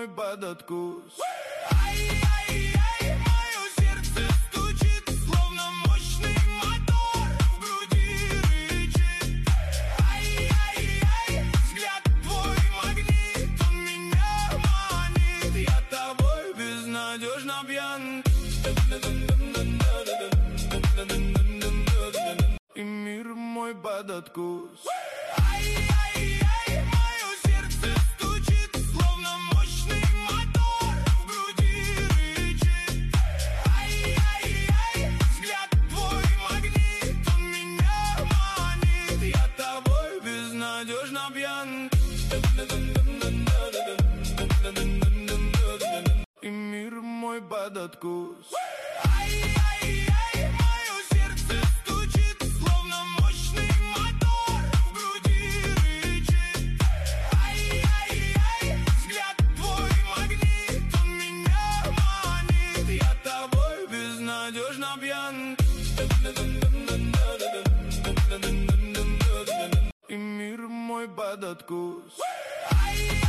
мой под откус. Ай-яй-яй, мое сердце стучит, словно мощный мотор в груди рычит. Ай-яй-яй, взгляд твой магнит, он меня манит. Я тобой безнадежно пьян. И мир мой под откус. Ай-яй-яй, мое сердце стучит, словно мощный мотор в груди рычит. Ай-яй-яй, взгляд твой магнит, он меня манит. Я тобой безнадежно пьян. И мир мой под откус. Ай-яй-яй, мое сердце стучит, словно мощный мотор в груди рычит. Ай-яй-яй, взгляд твой магнит, он меня манит. Я тобой безнадежно пьян. И мир мой под откус.